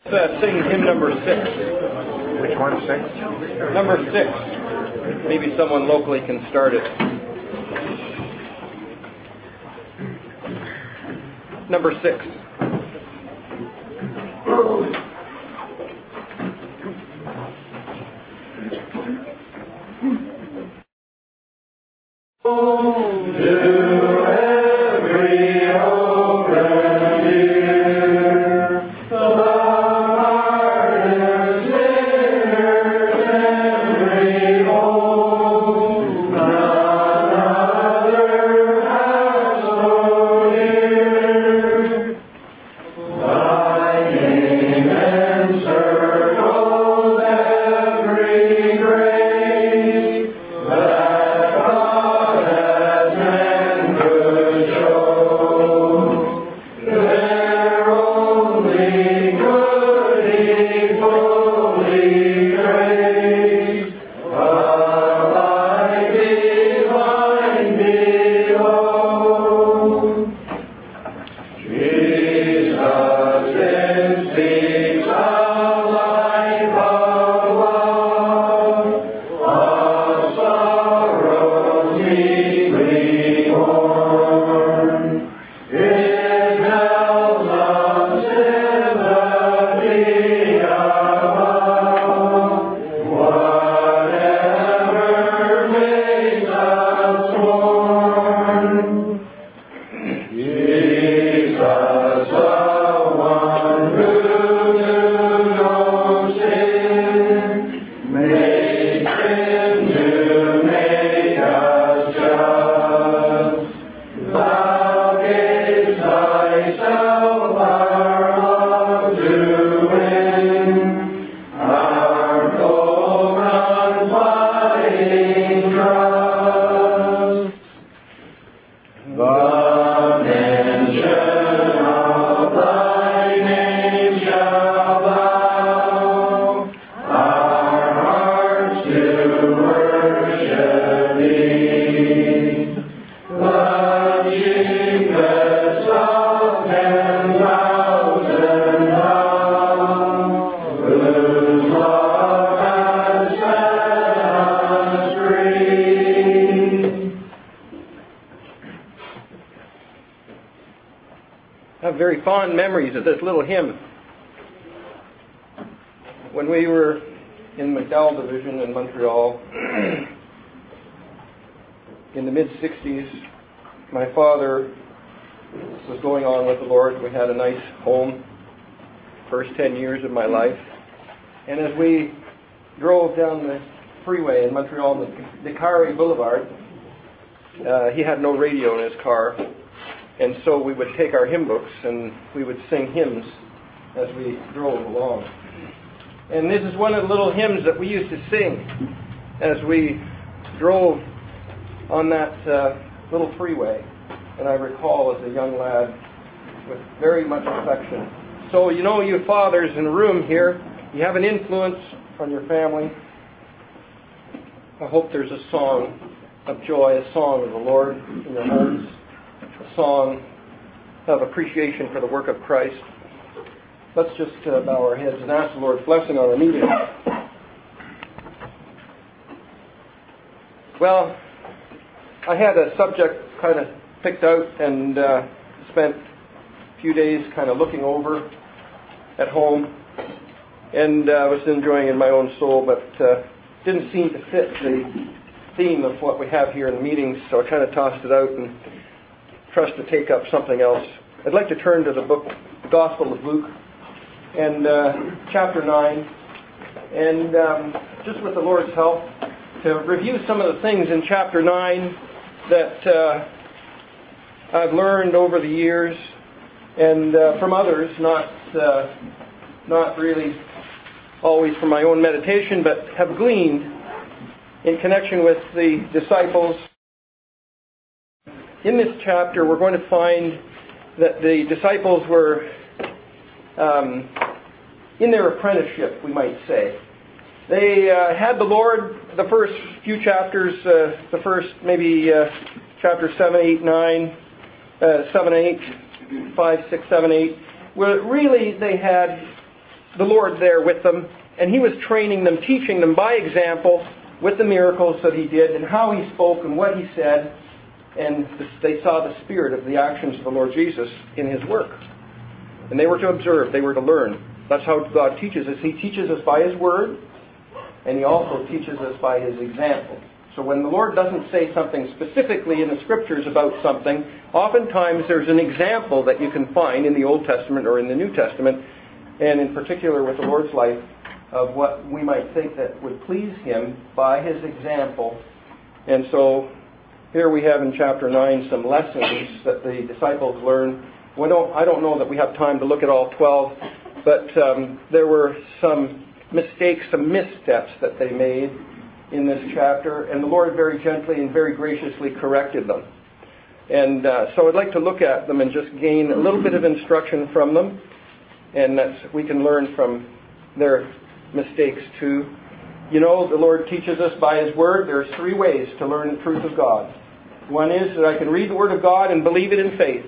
Sing hymn number 6. Which one, 6? Number 6. Maybe someone locally can start it. Number 6. Very fond memories of this little hymn. When we were in McDowell Division in Montreal in the mid-60s, my father was going on with the Lord. We had a nice home, first 10 years of my life. And as we drove down the freeway in Montreal, the Descaries Boulevard, he had no radio in his car. And so we would take our hymn books and we would sing hymns as we drove along. And this is one of the little hymns that we used to sing as we drove on that little freeway. And I recall as a young lad with very much affection. So you know, you fathers in the room here, you have an influence on your family. I hope there's a song of joy, a song of the Lord in your homes. A song of appreciation for the work of Christ. Let's just bow our heads and ask the Lord's blessing on our meeting. Well, I had a subject kind of picked out and spent a few days kind of looking over at home, and I was enjoying it in my own soul, but didn't seem to fit the theme of what we have here in the meetings, so I kind of tossed it out and trust to take up something else. I'd like to turn to the book, the Gospel of Luke, and chapter 9, and just with the Lord's help, to review some of the things in chapter 9 that I've learned over the years, and from others, not really always from my own meditation, but have gleaned in connection with the disciples. In this chapter, we're going to find that the disciples were in their apprenticeship, we might say. They had the Lord the first few chapters, the first maybe chapter 7, 8, 9, 7, 8, 5, 6, 7, 8, where really they had the Lord there with them, and He was training them, teaching them by example with the miracles that He did and how He spoke and what He said. And they saw the spirit of the actions of the Lord Jesus in His work. And they were to observe, they were to learn. That's how God teaches us. He teaches us by His Word, and He also teaches us by His example. So when the Lord doesn't say something specifically in the Scriptures about something, oftentimes there's an example that you can find in the Old Testament or in the New Testament, and in particular with the Lord's life, of what we might think that would please Him by His example. And so here we have in chapter 9 some lessons that the disciples learned. I don't know that we have time to look at all 12, but there were some mistakes, some missteps that they made in this chapter, and the Lord very gently and very graciously corrected them. And so I'd like to look at them and just gain a little bit of instruction from them, and that we can learn from their mistakes too. You know, the Lord teaches us by His Word. There's 3 ways to learn the truth of God. One is that I can read the Word of God and believe it in faith.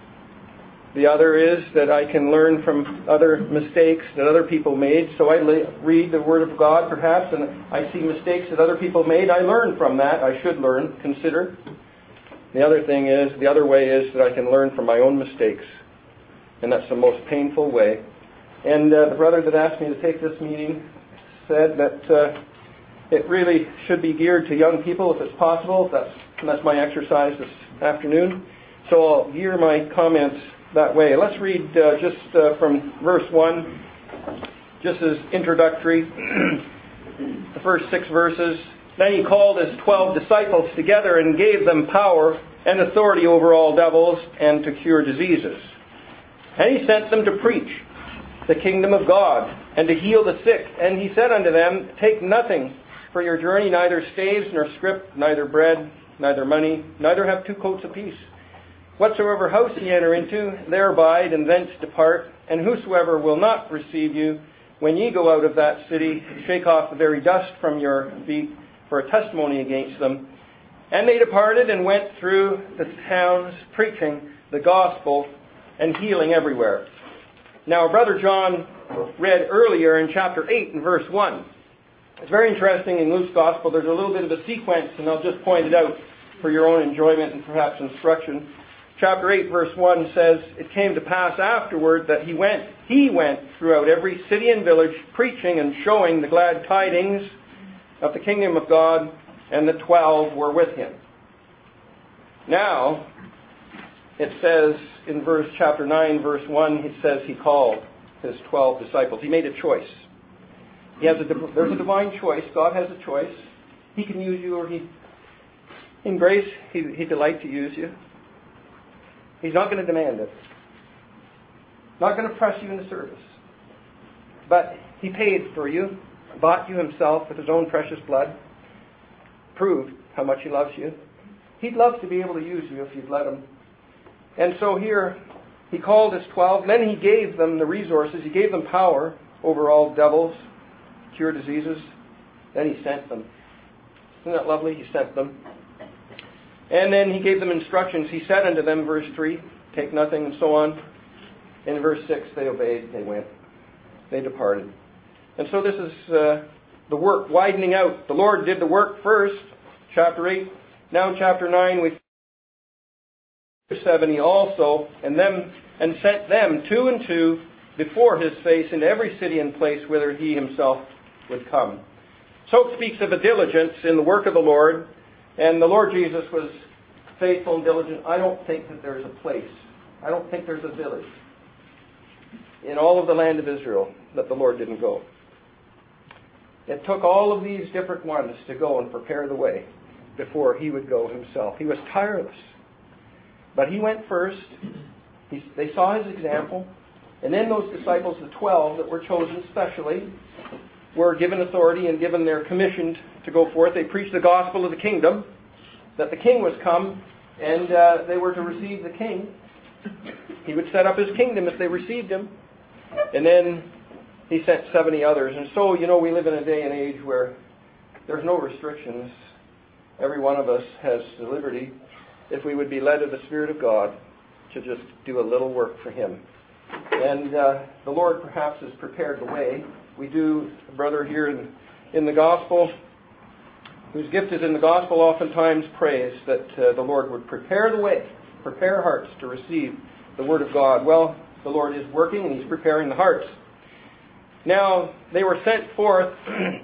The other is that I can learn from other mistakes that other people made. So I read the Word of God perhaps, and I see mistakes that other people made. I learn from that. I should learn, consider. The other way is that I can learn from my own mistakes. And that's the most painful way. And the brother that asked me to take this meeting said that it really should be geared to young people if it's possible. That's my exercise this afternoon. So I'll gear my comments that way. Let's read just from verse 1, just as introductory, the first 6 verses. Then He called His 12 disciples together and gave them power and authority over all devils and to cure diseases. And He sent them to preach the kingdom of God and to heal the sick. And He said unto them, Take nothing for your journey, neither staves nor scrip, neither bread, neither money, neither have 2 coats apiece. Whatsoever house ye enter into, there abide, and thence depart. And whosoever will not receive you, when ye go out of that city, shake off the very dust from your feet for a testimony against them. And they departed and went through the towns, preaching the gospel and healing everywhere. Now, Brother John read earlier in chapter 8 and verse 1. It's very interesting in Luke's gospel. There's a little bit of a sequence, and I'll just point it out for your own enjoyment and perhaps instruction. Chapter 8, verse 1 says, It came to pass afterward that he went throughout every city and village, preaching and showing the glad tidings of the kingdom of God, and the 12 were with him. Now, it says in chapter 9, verse 1, it says He called His 12 disciples. He made a choice. There's a divine choice. God has a choice. He can use you, or in grace, He'd delight to use you. He's not going to demand it. Not going to press you into service. But He paid for you, bought you Himself with His own precious blood, proved how much He loves you. He'd love to be able to use you if you'd let Him. And so here, He called His 12, then He gave them the resources. He gave them power over all devils, cure diseases. Then He sent them. Isn't that lovely? He sent them. And then He gave them instructions. He said unto them, verse 3, Take nothing, and so on. In verse 6, they obeyed, they went. They departed. And so this is the work, widening out. The Lord did the work first, chapter 8. Now in chapter 9, we 70 also, and sent them 2 and 2 before His face into every city and place whither He Himself would come. So it speaks of a diligence in the work of the Lord. And the Lord Jesus was faithful and diligent. I don't think that there's a place, I don't think there's a village in all of the land of Israel that the Lord didn't go. It took all of these different ones to go and prepare the way before He would go Himself. He was tireless. But He went first. They saw His example. And then those disciples, the 12 that were chosen specially, were given authority and given their commissioned to go forth. They preached the gospel of the kingdom, that the king was come, and they were to receive the king. He would set up His kingdom if they received Him. And then He sent 70 others. And so, we live in a day and age where there's no restrictions. Every one of us has the liberty, if we would be led of the Spirit of God, to just do a little work for Him. And the Lord perhaps has prepared the way. We do, a brother here in the gospel, whose gift is in the gospel, oftentimes prays that the Lord would prepare the way, prepare hearts to receive the Word of God. Well, the Lord is working and He's preparing the hearts. Now, they were sent forth,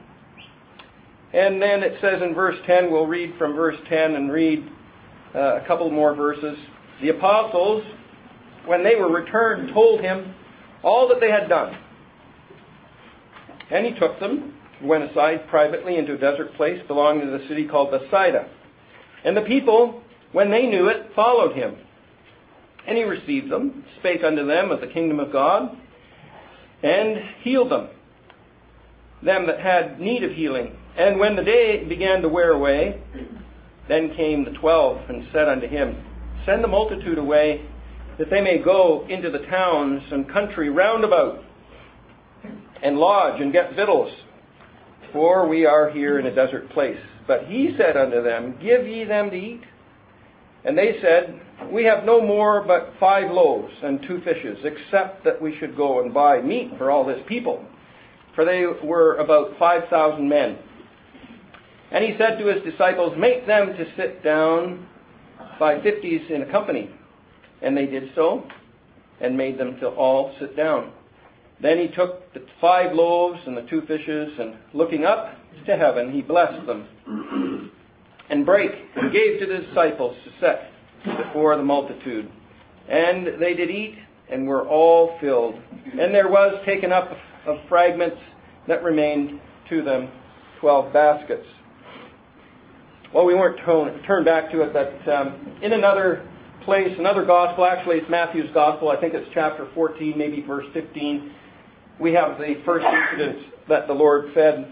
and then it says in verse 10, we'll read from verse 10 and read a couple more verses. The apostles, when they were returned, told him all that they had done. And he took them, went aside privately into a desert place belonging to the city called Bethsaida. And the people, when they knew it, followed him. And he received them, spake unto them of the kingdom of God, and healed them that had need of healing. And when the day began to wear away, then came the 12 and said unto him, Send the multitude away, that they may go into the towns and country round about, and lodge and get victuals, for we are here in a desert place. But he said unto them, Give ye them to eat. And they said, We have no more but 5 loaves and 2 fishes, except that we should go and buy meat for all this people. For they were about 5,000 men. And he said to his disciples, Make them to sit down by 50s in a company. And they did so, and made them to all sit down. Then he took the 5 loaves and the 2 fishes, and looking up to heaven, he blessed them, and brake, and gave to the disciples to set before the multitude. And they did eat, and were all filled. And there was taken up of fragments that remained to them 12 baskets. Well, we weren't turned back to it, but in another place, another gospel, actually it's Matthew's gospel, I think it's chapter 14, maybe verse 15, we have the first incident that the Lord fed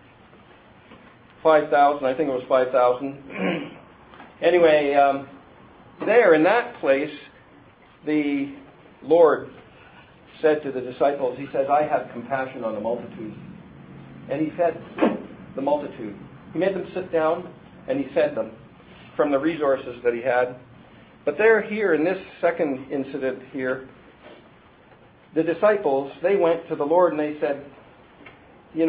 5,000, I think it was 5,000. Anyway, there in that place, the Lord said to the disciples, He says, I have compassion on the multitude. And He fed the multitude. He made them sit down, and He fed them from the resources that He had. But there, here, in this second incident here, the disciples, they went to the Lord and they said, here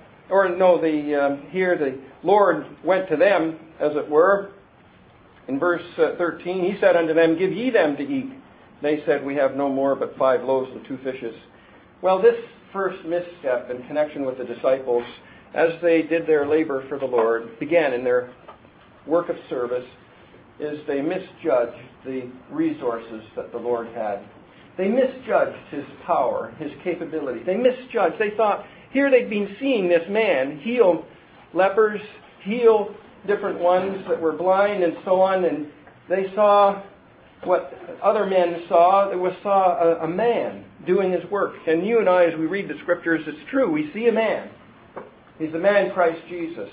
the Lord went to them, as it were. In verse 13, He said unto them, Give ye them to eat. They said, We have no more but 5 loaves and 2 fishes. Well, this first misstep in connection with the disciples, as they did their labor for the Lord, began in their work of service, is they misjudged the resources that the Lord had. They misjudged His power, His capability. They misjudged. They thought, here they'd been seeing this man heal lepers, heal different ones that were blind and so on, and they saw what other men saw. They saw a man doing His work. And you and I, as we read the Scriptures, it's true, we see a man. He's the man Christ Jesus.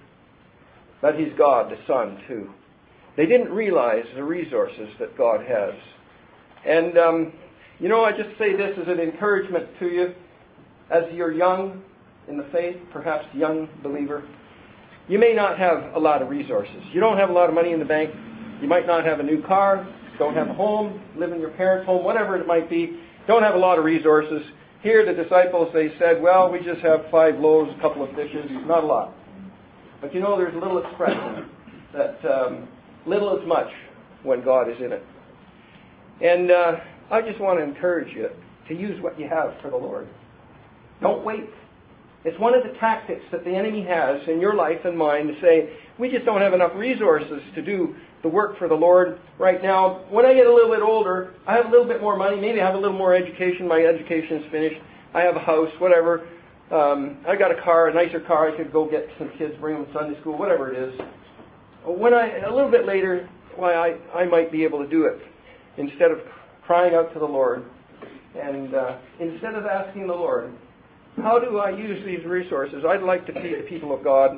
But He's God, the Son, too. They didn't realize the resources that God has. And, I just say this as an encouragement to you. As you're young in the faith, perhaps young believer, you may not have a lot of resources. You don't have a lot of money in the bank. You might not have a new car, don't have a home, live in your parents' home, whatever it might be. Don't have a lot of resources. Here the disciples, they said, well, we just have 5 loaves, a couple of fishes, not a lot. But there's a little expression that little is much when God is in it. And I just want to encourage you to use what you have for the Lord. Don't wait. It's one of the tactics that the enemy has in your life and mine to say, we just don't have enough resources to do the work for the Lord right now. When I get a little bit older, I have a little bit more money, maybe I have a little more education, my education's finished, I have a house, whatever. I got a car, a nicer car, I could go get some kids, bring them to Sunday school, whatever it is. When a little bit later, I might be able to do it. Instead of crying out to the Lord, and instead of asking the Lord, how do I use these resources? I'd like to see the people of God,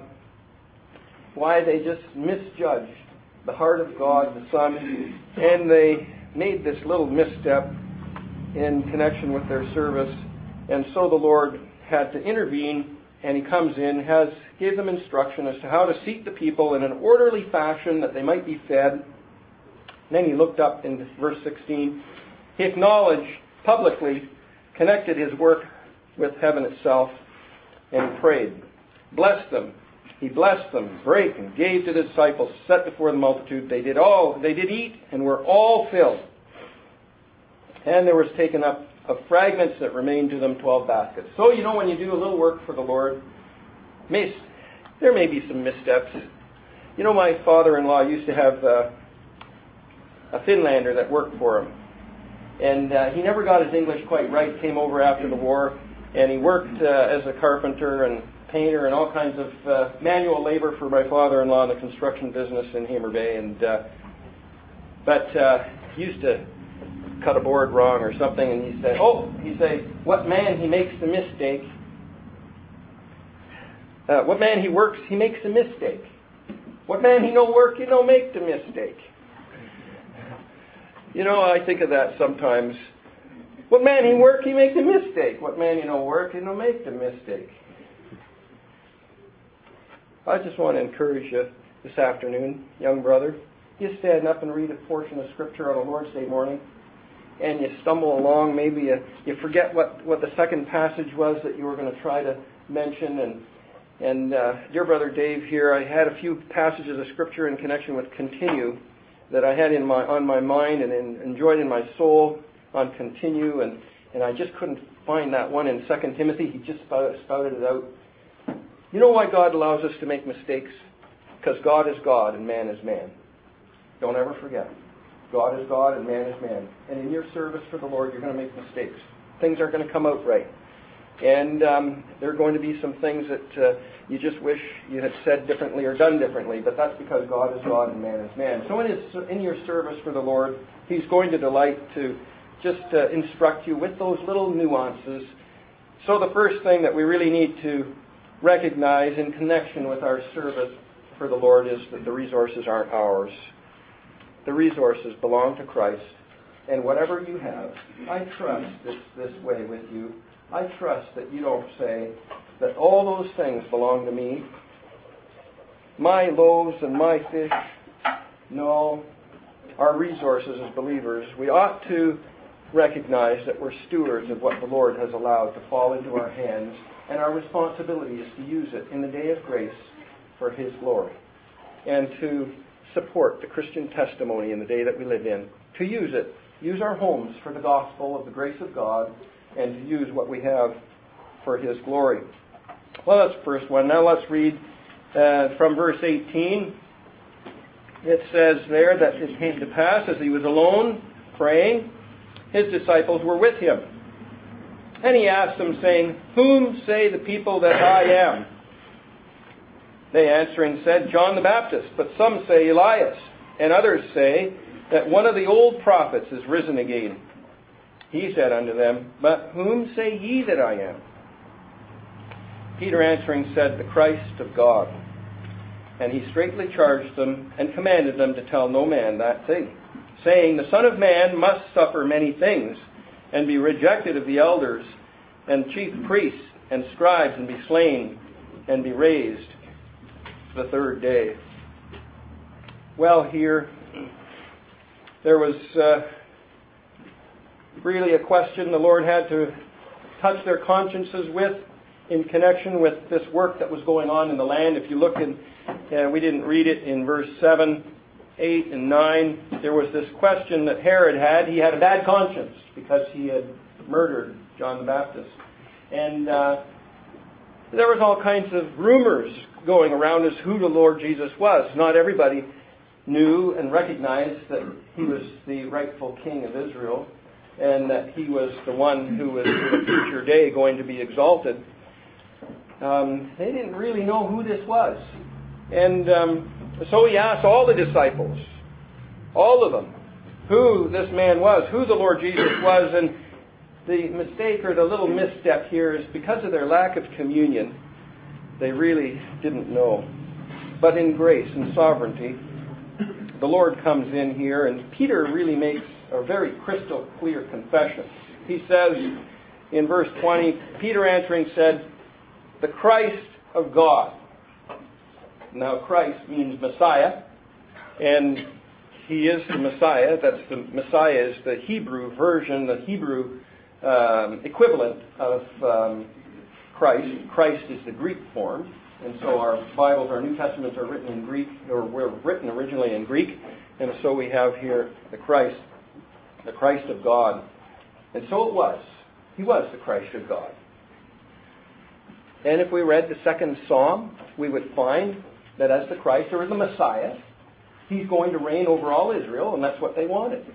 why they just misjudged the heart of God, the Son, and they made this little misstep in connection with their service. And so the Lord had to intervene, and He comes in, gave them instruction as to how to seat the people in an orderly fashion that they might be fed. And then He looked up in verse 16. He acknowledged publicly connected his work with heaven itself and prayed. Blessed them. He blessed them, brake and gave to the disciples, set before the multitude. They did eat and were all filled. And there was taken up of fragments that remained to them 12 baskets. So, when you do a little work for the Lord, there may be some missteps. My father-in-law used to have a Finlander that worked for him. And he never got his English quite right, came over after the war, and he worked as a carpenter and painter and all kinds of manual labor for my father-in-law in the construction business in Hamer Bay. But he used to cut a board wrong or something, and he'd say, what man he makes the mistake? What man he works, he makes a mistake. What man he no work, he no make the mistake. I think of that sometimes. What man he work, he make the mistake. What man he no work, he no make the mistake. I just want to encourage you this afternoon, young brother. You stand up and read a portion of Scripture on a Lord's Day morning, and you stumble along. Maybe you forget what the second passage was that you were going to try to mention. And dear brother Dave here, I had a few passages of Scripture in connection with continue that I had on my mind and enjoyed in my soul on continue, and I just couldn't find that one in 2 Timothy. He just spouted it out. You know why God allows us to make mistakes? Because God is God and man is man. Don't ever forget. God is God and man is man. And in your service for the Lord, you're going to make mistakes. Things aren't going to come out right. And there are going to be some things that you just wish you had said differently or done differently. But that's because God is God and man is man. So in your service for the Lord, He's going to delight to just instruct you with those little nuances. So the first thing that we really need to recognize in connection with our service for the Lord is that the resources aren't ours. The resources belong to Christ. And whatever you have, I trust this way with you. I trust that you don't say that all those things belong to me. My loaves and my fish. No. Our resources as believers, we ought to recognize that we're stewards of what the Lord has allowed to fall into our hands, and our responsibility is to use it in the day of grace for His glory, and to support the Christian testimony in the day that we live in. To use our homes for the gospel of the grace of God, and to use what we have for His glory. Well, that's the first one. Now let's read from verse 18. It says there that it came to pass as He was alone praying, His disciples were with Him. And He asked them, saying, Whom say the people that I am? They answering said, John the Baptist, but some say Elias, and others say that one of the old prophets is risen again. He said unto them, But whom say ye that I am? Peter answering said, The Christ of God. And he straitly charged them and commanded them to tell no man that thing, saying, The Son of Man must suffer many things, and be rejected of the elders and chief priests and scribes, and be slain, and be raised the third day. Well, here there was really a question the Lord had to touch their consciences with in connection with this work that was going on in the land. If you look in, we didn't read it in verse 7, 8, and 9, there was this question that Herod had. He had a bad conscience because he had murdered John the Baptist. And there was all kinds of rumors going around as who the Lord Jesus was. Not everybody knew and recognized that He was the rightful King of Israel, and that He was the one who was in the future day going to be exalted. They didn't really know who this was. And so He asked all the disciples, all of them, who this man was, who the Lord Jesus was. And the mistake or the little misstep here is because of their lack of communion, they really didn't know. But in grace and sovereignty, the Lord comes in here, and Peter really makes a very crystal clear confession. He says in verse 20, Peter answering said, The Christ of God. Now Christ means Messiah, and He is the Messiah. That's the Messiah is the Hebrew version, the Hebrew equivalent of Christ. Christ is the Greek form. And so our Bibles, our New Testaments are written in Greek, or were written originally in Greek. And so we have here the Christ of God. And so it was. He was the Christ of God. And if we read the second Psalm, we would find that as the Christ, or the Messiah, He's going to reign over all Israel, and that's what they wanted.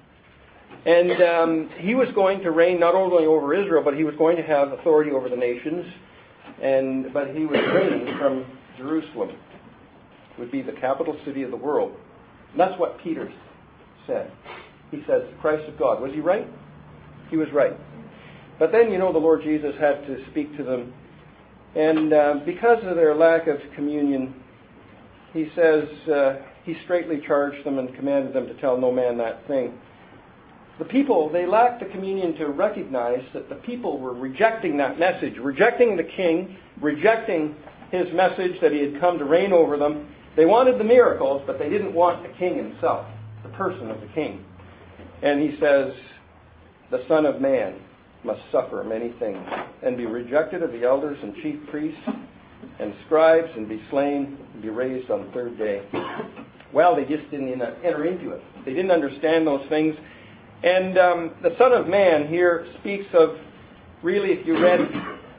And He was going to reign not only over Israel, but He was going to have authority over the nations. But He was reigning from Jerusalem. It would be the capital city of the world. And that's what Peter said. He says, the Christ of God. Was he right? He was right. But then, the Lord Jesus had to speak to them. And because of their lack of communion, He says, He straitly charged them and commanded them to tell no man that thing. The people, they lacked the communion to recognize that the people were rejecting that message, rejecting the king, rejecting His message that He had come to reign over them. They wanted the miracles, but they didn't want the king Himself, the person of the king. And He says, the Son of Man must suffer many things, and be rejected of the elders and chief priests and scribes, and be slain, and be raised on the third day. Well, they just didn't enter into it. They didn't understand those things. And the Son of Man here speaks of, really, if you read,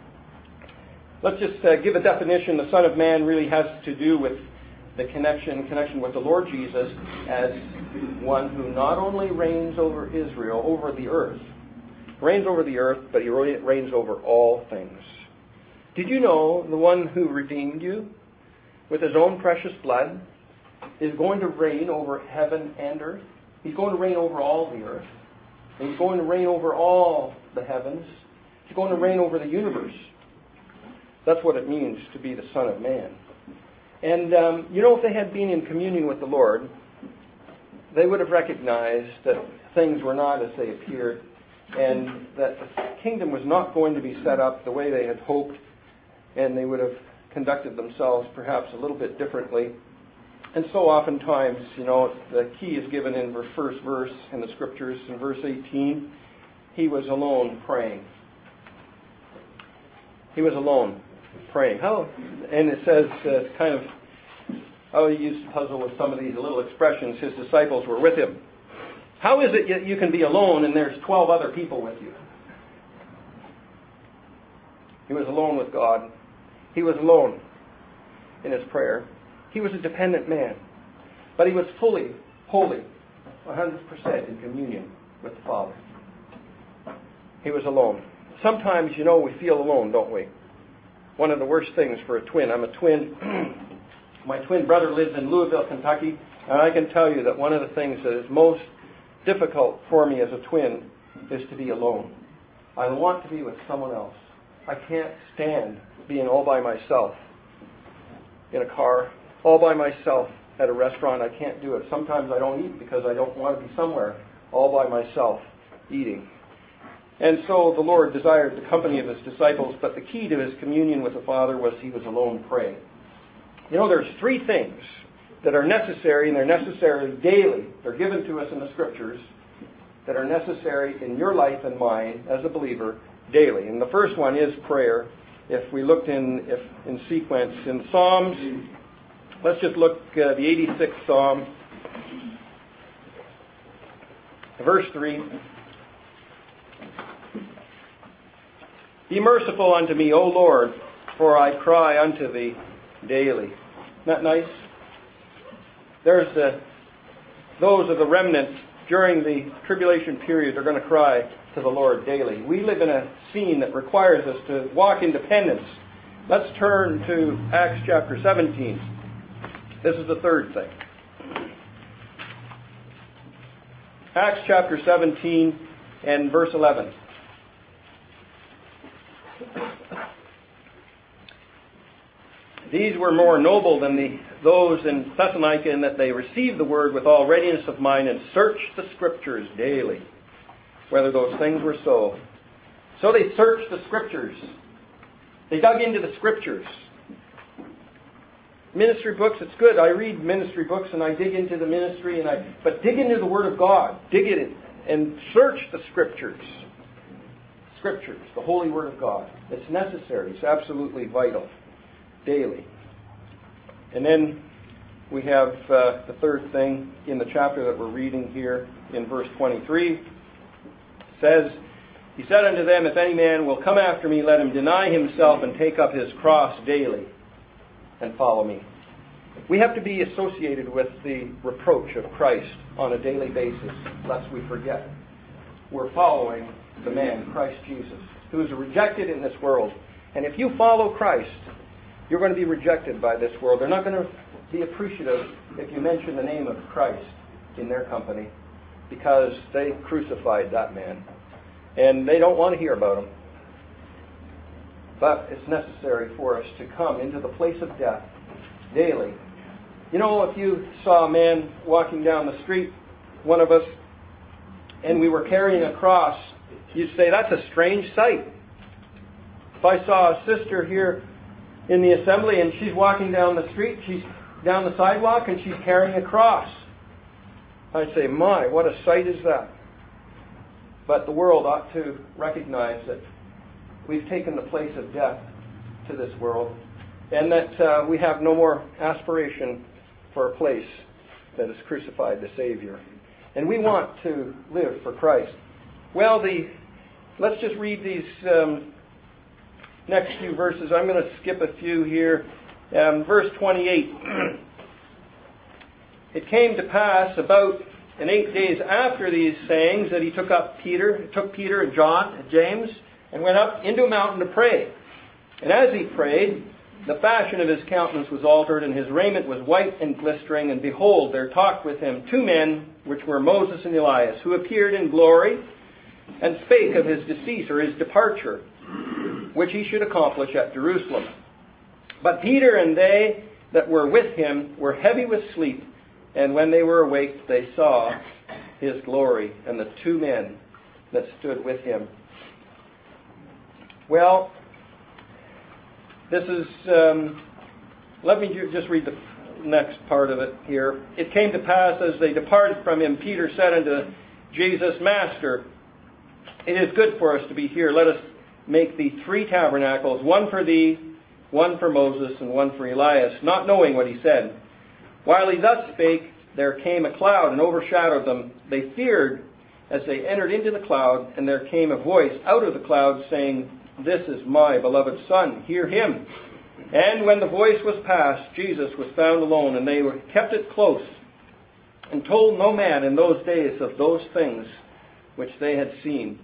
let's just give a definition. The Son of Man really has to do with the connection with the Lord Jesus as one who not only reigns over Israel, over the earth, but He reigns over all things. Did you know the one who redeemed you with His own precious blood is going to reign over heaven and earth? He's going to reign over all the earth. And He's going to reign over all the heavens. He's going to reign over the universe. That's what it means to be the Son of Man. And, if they had been in communion with the Lord, they would have recognized that things were not as they appeared, and that the kingdom was not going to be set up the way they had hoped, and they would have conducted themselves perhaps a little bit differently. And so oftentimes, the key is given in the first verse in the Scriptures, in verse 18. He was alone praying. He was alone praying. How? And it says, He used to puzzle with some of these little expressions. His disciples were with Him. How is it you can be alone and there's 12 other people with you? He was alone with God. He was alone in His prayer. He was a dependent man. But He was fully, wholly, 100% in communion with the Father. He was alone. Sometimes, we feel alone, don't we? One of the worst things for a twin. I'm a twin. My twin brother lives in Louisville, Kentucky. And I can tell you that one of the things that is most difficult for me as a twin is to be alone. I want to be with someone else. I can't stand being all by myself in a car, all by myself at a restaurant. I can't do it. Sometimes I don't eat because I don't want to be somewhere all by myself eating. And so the Lord desired the company of His disciples, but the key to His communion with the Father was He was alone praying. There's three things that are necessary, and they're necessary daily. They're given to us in the Scriptures that are necessary in your life and mine as a believer daily. And the first one is prayer. If we looked in sequence in Psalms, let's just look the 86th Psalm, verse 3. Be merciful unto me, O Lord, for I cry unto Thee daily. Isn't that nice? There's those of the remnant during the tribulation period are going to cry to the Lord daily. We live in a scene that requires us to walk in dependence. Let's turn to Acts chapter 17. This is the third thing. Acts chapter 17 and verse 11. These were more noble than those in Thessalonica in that they received the word with all readiness of mind and searched the Scriptures daily, whether those things were so. So they searched the Scriptures. They dug into the Scriptures. Ministry books, it's good. I read ministry books and I dig into the ministry, but dig into the Word of God. Dig in it and search the Scriptures. Scriptures, the Holy Word of God. It's necessary. It's absolutely vital. Daily. And then we have the third thing in the chapter that we're reading here in verse 23. It says, He said unto them, If any man will come after me, let him deny himself and take up his cross daily and follow me. We have to be associated with the reproach of Christ on a daily basis, lest we forget. We're following the man, Christ Jesus, who is rejected in this world. And if you follow Christ, you're going to be rejected by this world. They're not going to be appreciative if you mention the name of Christ in their company, because they crucified that man. And they don't want to hear about him. But it's necessary for us to come into the place of death daily. You know, if you saw a man walking down the street, one of us, and we were carrying a cross, you'd say, that's a strange sight. If I saw a sister here in the assembly and she's walking down the street, she's down the sidewalk and she's carrying a cross, I'd say, my, what a sight is that. But the world ought to recognize that we've taken the place of death to this world, and that we have no more aspiration for a place that has crucified the Savior. And we want to live for Christ. Well, let's just read these next few verses. I'm going to skip a few here. Verse 28. It came to pass about 8 days after these sayings that he took Peter and John and James and went up into a mountain to pray. And as he prayed, the fashion of his countenance was altered, and his raiment was white and glistering. And behold, there talked with him 2 men, which were Moses and Elias, who appeared in glory, and spake of his decease, or his departure, which he should accomplish at Jerusalem. But Peter and they that were with him were heavy with sleep, and when they were awaked, they saw his glory, and the 2 men that stood with him. Well, this is, let me just read the next part of it here. It came to pass, as they departed from him, Peter said unto Jesus, Master, it is good for us to be here. Let us make thee 3 tabernacles, one for thee, one for Moses, and one for Elias, not knowing what he said. While he thus spake, there came a cloud and overshadowed them. They feared as they entered into the cloud, and there came a voice out of the cloud saying, This is my beloved Son, hear him. And when the voice was past, Jesus was found alone, and they kept it close, and told no man in those days of those things which they had seen.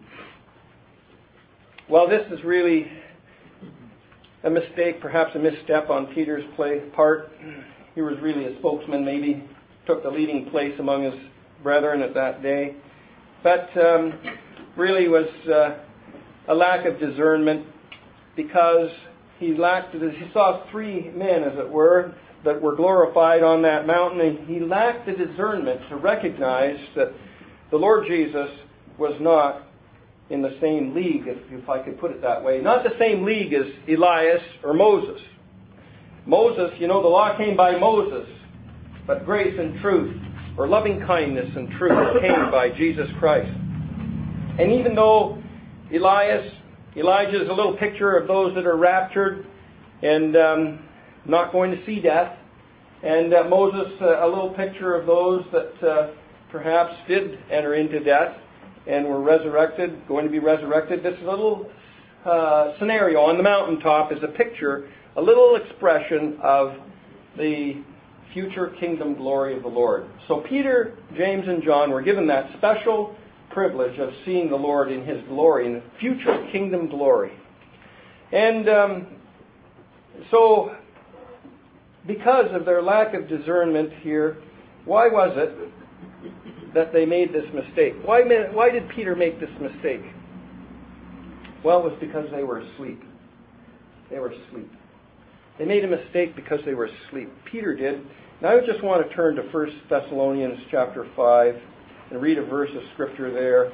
Well, this is really a mistake, perhaps a misstep on Peter's part. He was really a spokesman, maybe took the leading place among his brethren at that day. But really was a lack of discernment, because he saw 3 men, as it were, that were glorified on that mountain, and he lacked the discernment to recognize that the Lord Jesus was not in the same league, if I could put it that way, not the same league as Elias or Moses. Moses, the law came by Moses, but grace and truth, or loving kindness and truth, came by Jesus Christ. And even though Elijah is a little picture of those that are raptured and not going to see death, and Moses a little picture of those that perhaps did enter into death and were resurrected, going to be resurrected. This little scenario on the mountaintop is a picture, a little expression of the future kingdom glory of the Lord. So Peter, James, and John were given that special privilege of seeing the Lord in his glory, in future kingdom glory. And so, because of their lack of discernment here, why was it that they made this mistake? Why did Peter make this mistake? Well, it was because they were asleep. They were asleep. They made a mistake because they were asleep. Peter did. Now I just want to turn to 1 Thessalonians chapter 5 and read a verse of Scripture there.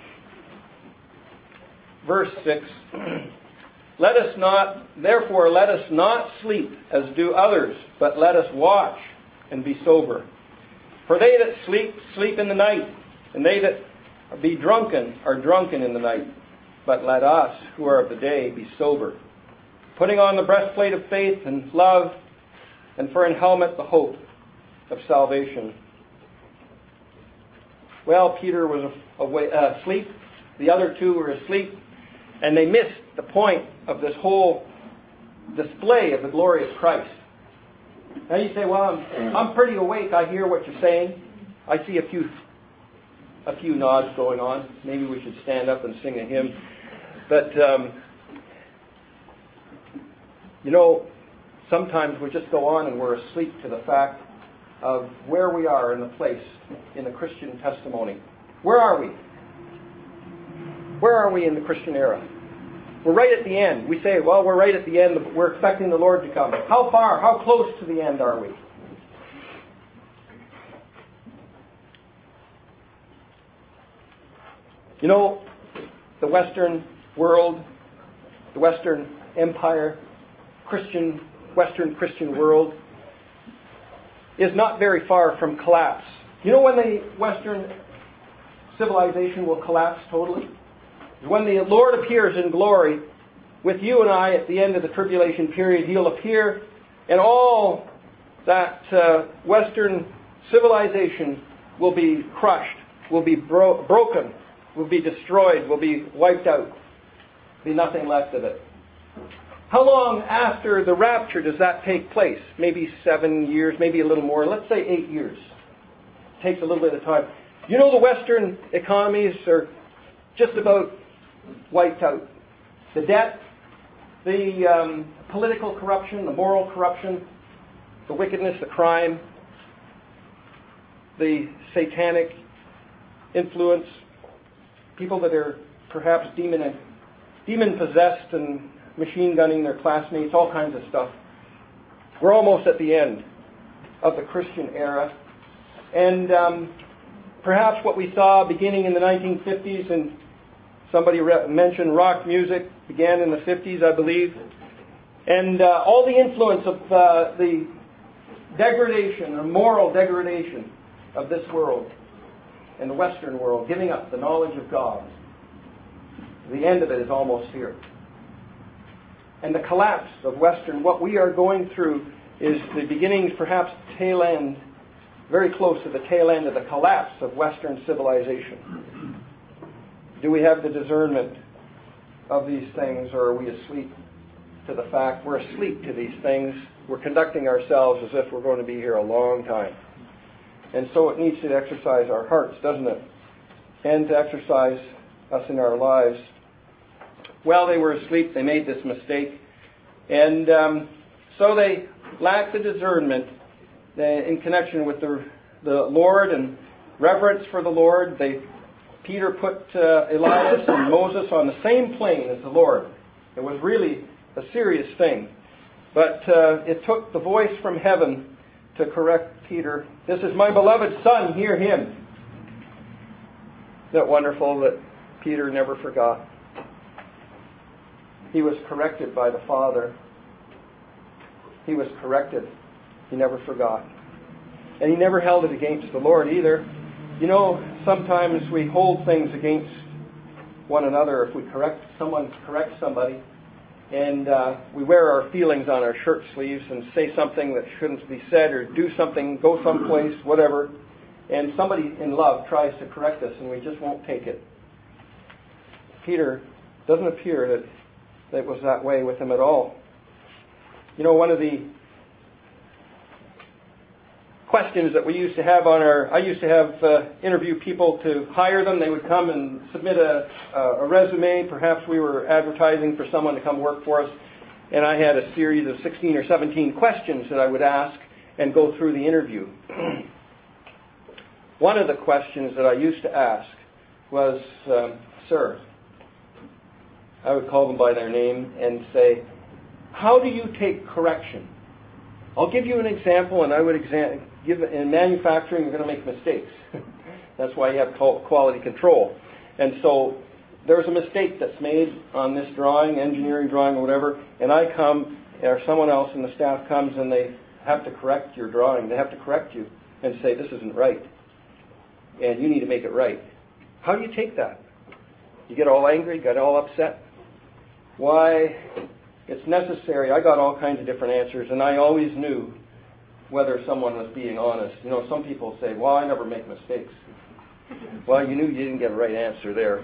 Verse 6. Therefore let us not sleep as do others, but let us watch and be sober. For they that sleep, sleep in the night, and they that be drunken are drunken in the night. But let us, who are of the day, be sober, putting on the breastplate of faith and love, and for an helmet the hope of salvation. Well, Peter was asleep. The other two were asleep. And they missed the point of this whole display of the glory of Christ. Now you say, well, I'm pretty awake. I hear what you're saying. I see a few nods going on. Maybe we should stand up and sing a hymn. But, sometimes we just go on and we're asleep to the fact of where we are in the place in the Christian testimony. Where are we? Where are we in the Christian era? We're right at the end. We say, well, we're right at the end. We're expecting the Lord to come. How far, how close to the end are we? The Western world, the Western Empire, Western Christian world is not very far from collapse. You know when the Western civilization will collapse totally? When the Lord appears in glory with you and I at the end of the tribulation period, He'll appear and all that Western civilization will be crushed, will be broken, will be destroyed, will be wiped out. Be nothing left of it. How long after the rapture does that take place? Maybe 7 years, maybe a little more. Let's say 8 years. It takes a little bit of time. The Western economies are just about wiped out. The debt, the political corruption, the moral corruption, the wickedness, the crime, the satanic influence, people that are perhaps demon-possessed and machine gunning their classmates, all kinds of stuff. We're almost at the end of the Christian era. And perhaps what we saw beginning in the 1950s, and somebody mentioned rock music began in the 50s, I believe. And all the influence of the degradation, or moral degradation of this world and the Western world, giving up the knowledge of God. The end of it is almost here. And the collapse of Western, what we are going through is the beginnings, perhaps tail end, very close to the tail end of the collapse of Western civilization. Do we have the discernment of these things, or are we asleep to the fact? We're asleep to these things. We're conducting ourselves as if we're going to be here a long time. And so it needs to exercise our hearts, doesn't it? And to exercise us in our lives. Well, they were asleep. They made this mistake. And so they lacked the discernment in connection with the Lord and reverence for the Lord. Peter put Elias and Moses on the same plane as the Lord. It was really a serious thing. But it took the voice from heaven to correct Peter. This is my beloved Son, hear Him. Isn't it wonderful that Peter never forgot? He was corrected by the Father. He was corrected. He never forgot. And he never held it against the Lord either. Sometimes we hold things against one another if someone corrects somebody. And we wear our feelings on our shirt sleeves and say something that shouldn't be said, or do something, go someplace, whatever. And somebody in love tries to correct us and we just won't take it. Peter, doesn't appear that it was that way with him at all. One of the questions that we used to have I used to have interview people to hire them. They would come and submit a resume. Perhaps we were advertising for someone to come work for us. And I had a series of 16 or 17 questions that I would ask and go through the interview. One of the questions that I used to ask was, sir, I would call them by their name and say, how do you take correction? I'll give you an example, and I would give in manufacturing, you're going to make mistakes. That's why you have quality control. And so there's a mistake that's made on this drawing, engineering drawing or whatever, and I come, or someone else in the staff comes, and they have to correct your drawing. They have to correct you and say, this isn't right. And you need to make it right. How do you take that? You get all angry, get all upset. Why? It's necessary. I got all kinds of different answers, and I always knew whether someone was being honest. You know, some people say, well, I never make mistakes. Well, you knew you didn't get a right answer there.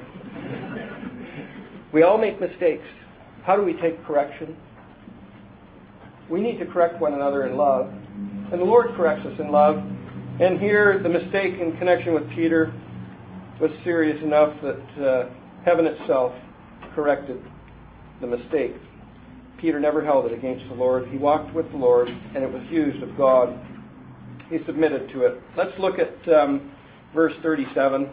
We all make mistakes. How do we take correction? We need to correct one another in love. And the Lord corrects us in love. And here, the mistake in connection with Peter was serious enough that heaven itself corrected the mistake. Peter never held it against the Lord. He walked with the Lord, and it was used of God. He submitted to it. Let's look at verse 37.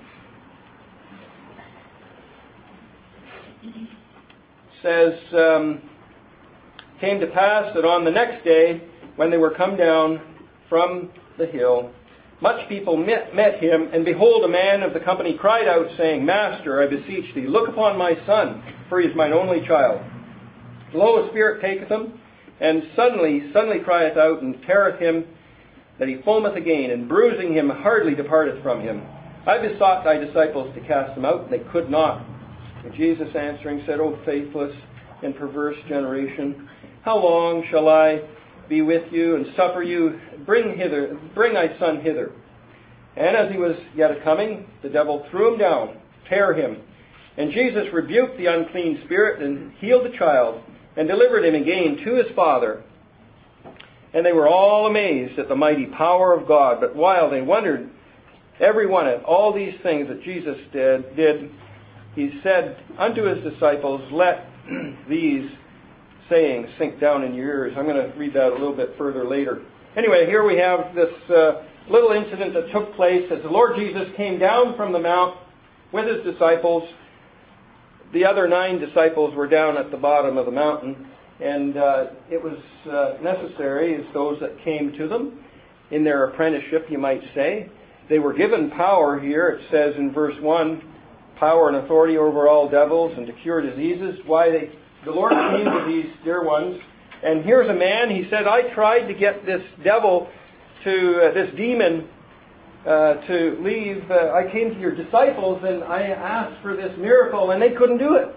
It says, came to pass that on the next day, when they were come down from the hill, much people met him, and behold, a man of the company cried out, saying, Master, I beseech thee, look upon my son, for he is mine only child. Lo, a spirit taketh him, and suddenly crieth out, and teareth him, that he foameth again, and bruising him hardly departeth from him. I besought thy disciples to cast him out, and they could not. And Jesus answering said, O faithless and perverse generation, how long shall I be with you, and suffer you? Bring thy son hither. And as he was yet a coming, the devil threw him down, tear him. And Jesus rebuked the unclean spirit, and healed the child, and delivered him again to his father. And they were all amazed at the mighty power of God. But while they wondered, every one at all these things that Jesus did, he said unto his disciples, let these sayings sink down in your ears. I'm going to read that a little bit further later. Anyway, here we have this little incident that took place as the Lord Jesus came down from the mount with his disciples. The other 9 disciples were down at the bottom of the mountain, and it was necessary, as those that came to them in their apprenticeship, you might say. They were given power here. It says in verse 1, power and authority over all devils and to cure diseases. Why the Lord came to these dear ones, and here's a man, he said, I tried to get this devil this demon to leave. I came to your disciples and I asked for this miracle and they couldn't do it.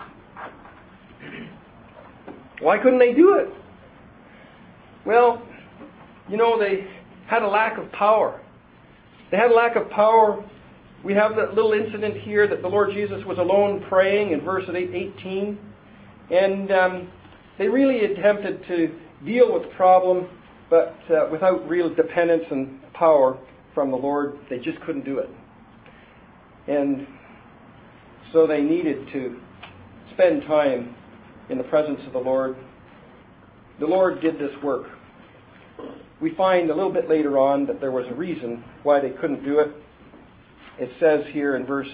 Why couldn't they do it? Well, you know, they had a lack of power. They had a lack of power. We have that little incident here that the Lord Jesus was alone praying in verse 18. And they really attempted to deal with the problem, but without real dependence and power from the Lord, they just couldn't do it. And so they needed to spend time in the presence of the Lord. The Lord did this work. We find a little bit later on that there was a reason why they couldn't do it. It says here in verse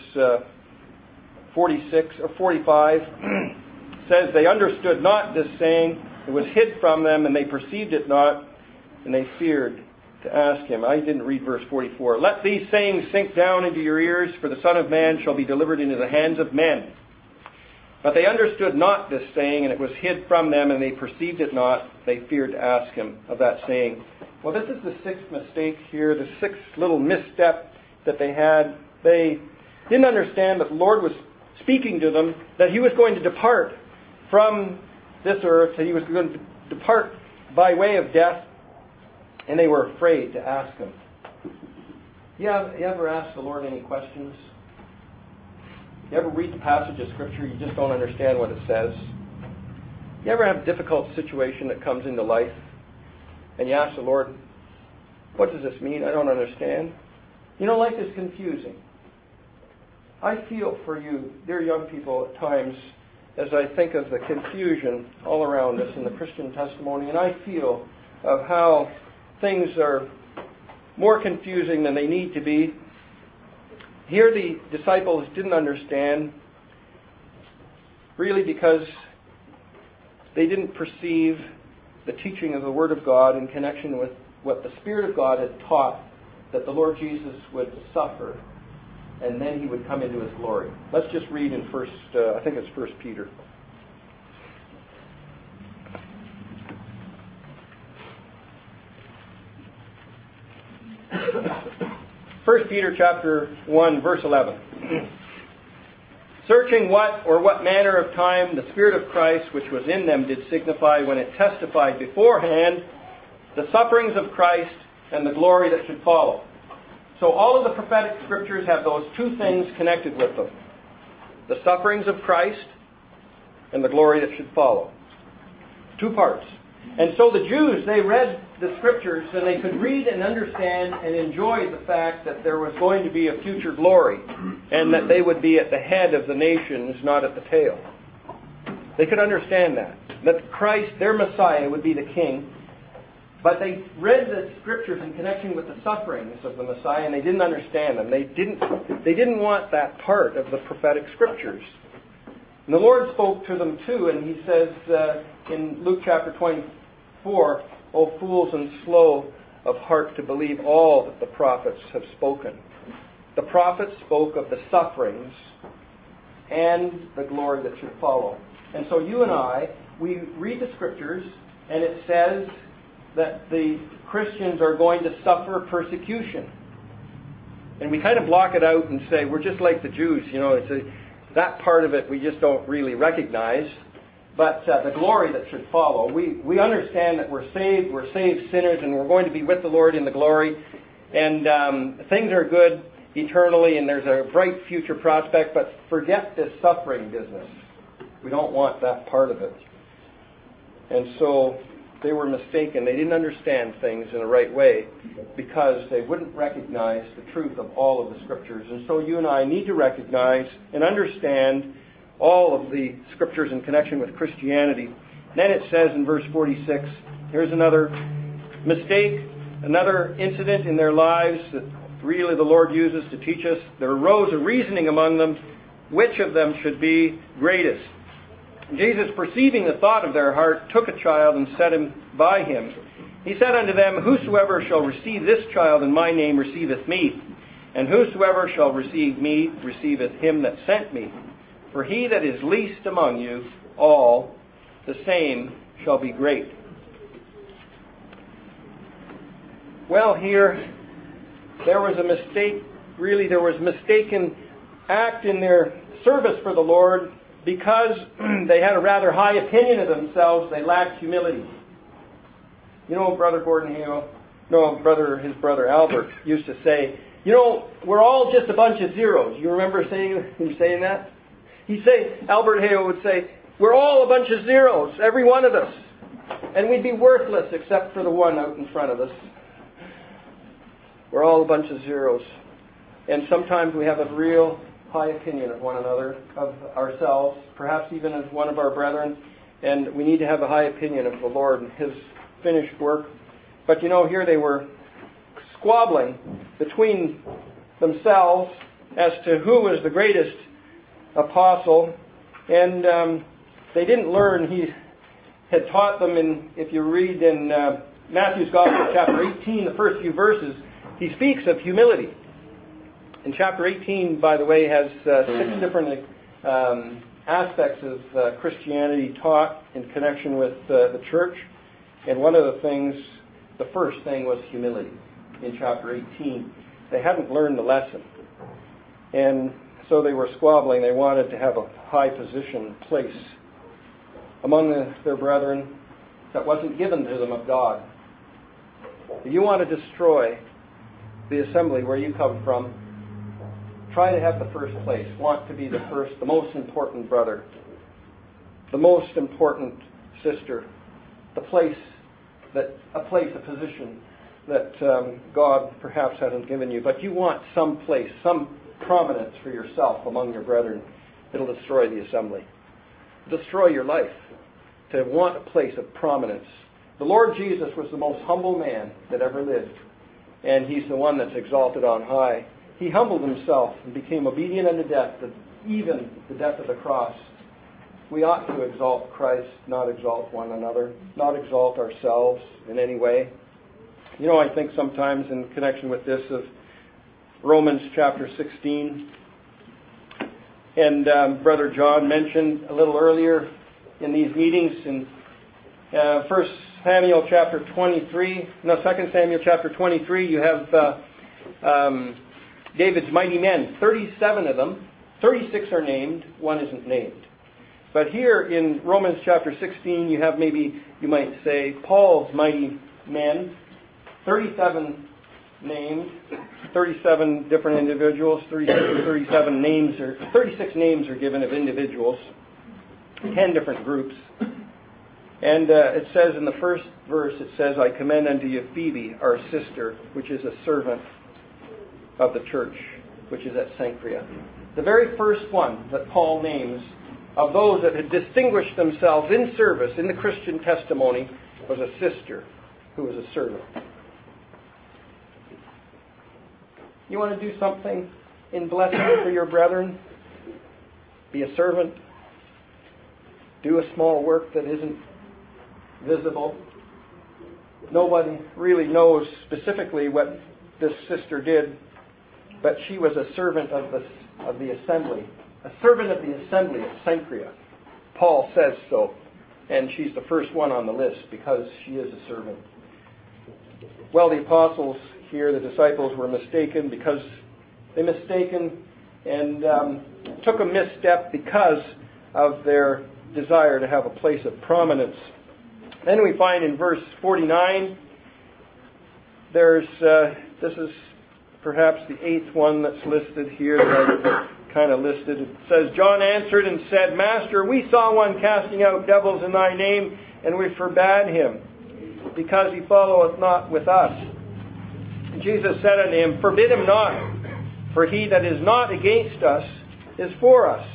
46 or 45, says, they understood not this saying, it was hid from them, and they perceived it not, and they feared to ask him. I didn't read verse 44. Let these sayings sink down into your ears, for the Son of Man shall be delivered into the hands of men. But they understood not this saying, and it was hid from them, and they perceived it not. They feared to ask him of that saying. Well, this is the 6th mistake here, the 6th little misstep that they had. They didn't understand that the Lord was speaking to them, that he was going to depart from this earth, that he was going to depart by way of death, and they were afraid to ask him. You ever ask the Lord any questions? You ever read the passage of Scripture, you just don't understand what it says? You ever have a difficult situation that comes into life, and you ask the Lord, what does this mean? I don't understand. You know, life is confusing. I feel for you, dear young people, at times, as I think of the confusion all around us in the Christian testimony, and I feel of how things are more confusing than they need to be. Here the disciples didn't understand, really because they didn't perceive the teaching of the Word of God in connection with what the Spirit of God had taught, that the Lord Jesus would suffer and then he would come into his glory. Let's just read in I think it's 1 Peter. 1 Peter chapter 1, verse 11. searching what manner of time the Spirit of Christ which was in them did signify when it testified beforehand the sufferings of Christ and the glory that should follow. So all of the prophetic scriptures have those two things connected with them. The sufferings of Christ and the glory that should follow. Two parts. And so the Jews, they read the scriptures and they could read and understand and enjoy the fact that there was going to be a future glory and that they would be at the head of the nations, not at the tail. They could understand that. That Christ, their Messiah, would be the king. But they read the scriptures in connection with the sufferings of the Messiah and they didn't understand them. They didn't want that part of the prophetic scriptures. And the Lord spoke to them too, and He says in Luke chapter 24, O fools and slow of heart to believe all that the prophets have spoken. The prophets spoke of the sufferings and the glory that should follow. And so you and I, we read the scriptures, and it says that the Christians are going to suffer persecution. And we kind of block it out and say, we're just like the Jews, that part of it we just don't really recognize. But the glory that should follow, we understand that we're saved sinners, and we're going to be with the Lord in the glory. And things are good eternally, and there's a bright future prospect, but forget this suffering business. We don't want that part of it. And so they were mistaken. They didn't understand things in the right way because they wouldn't recognize the truth of all of the scriptures. And so you and I need to recognize and understand all of the scriptures in connection with Christianity. Then it says in verse 46, here's another mistake, another incident in their lives that really the Lord uses to teach us. There arose a reasoning among them, which of them should be greatest. Jesus, perceiving the thought of their heart, took a child and set him by him. He said unto them, Whosoever shall receive this child in my name receiveth me, and whosoever shall receive me receiveth him that sent me. For he that is least among you all, the same shall be great. Well, here, there was a mistake. Really, there was mistaken act in their service for the Lord. Because they had a rather high opinion of themselves, they lacked humility. Brother Gordon Hale, his brother Albert used to say, we're all just a bunch of zeros. You remember him saying that? Albert Hale would say, we're all a bunch of zeros, every one of us. And we'd be worthless except for the one out in front of us. We're all a bunch of zeros. And sometimes we have a real high opinion of one another, of ourselves, perhaps even of one of our brethren, and we need to have a high opinion of the Lord and His finished work. But here they were squabbling between themselves as to who was the greatest apostle, and they didn't learn. He had taught them, if you read in Matthew's Gospel, chapter 18, the first few verses, he speaks of humility. And chapter 18, by the way, has 6 different aspects of Christianity taught in connection with the church. And one of the things, the first thing was humility in chapter 18. They hadn't learned the lesson. And so they were squabbling. They wanted to have a high position, place among their brethren that wasn't given to them of God. If you want to destroy the assembly where you come from, try to have the first place. Want to be the first, the most important brother, the most important sister, a position that God perhaps hasn't given you. But you want some place, some prominence for yourself among your brethren. It'll destroy the assembly. Destroy your life. To want a place of prominence. The Lord Jesus was the most humble man that ever lived. And He's the one that's exalted on high. He humbled Himself and became obedient unto death, even the death of the cross. We ought to exalt Christ, not exalt one another, not exalt ourselves in any way. I think sometimes in connection with this of Romans chapter 16. And Brother John mentioned a little earlier in these meetings in 2 Samuel chapter 23, you have David's mighty men, 37 of them, 36 are named, one isn't named. But here in Romans chapter 16, you have maybe, you might say, Paul's mighty men, 37 named, 37 different individuals, 37 names, or 36 names are given of individuals, 10 different groups. And it says in the first verse, it says, I commend unto you Phoebe, our sister, which is a servant of the church, which is at Cenchrea. The very first one that Paul names of those that had distinguished themselves in service in the Christian testimony was a sister who was a servant. You want to do something in blessing for your brethren? Be a servant. Do a small work that isn't visible. Nobody really knows specifically what this sister did, but she was a servant of the assembly. A servant of the assembly at Cenchrea. Paul says so. And she's the first one on the list because she is a servant. Well, the apostles here, the disciples, were mistaken because they mistaken and took a misstep because of their desire to have a place of prominence. Then we find in verse 49, this is perhaps the eighth one that's listed here that I kind of listed. It says, John answered and said, Master, we saw one casting out devils in thy name, and we forbade him, because he followeth not with us. And Jesus said unto him, Forbid him not, for he that is not against us is for us.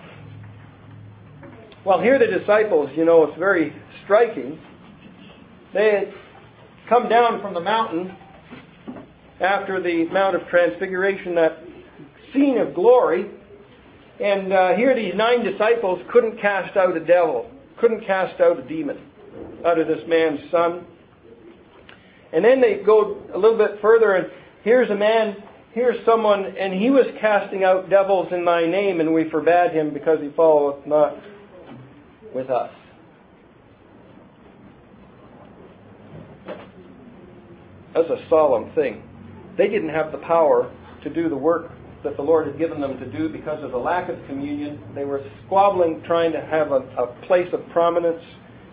Well, here the disciples, it's very striking. They had come down from the mountain after the Mount of Transfiguration, that scene of glory, and here these 9 disciples couldn't cast out a devil, couldn't cast out a demon out of this man's son. And then they go a little bit further, and here's someone, and he was casting out devils in thy name, and we forbade him because he followeth not with us. That's a solemn thing. They didn't have the power to do the work that the Lord had given them to do because of the lack of communion. They were squabbling, trying to have a place of prominence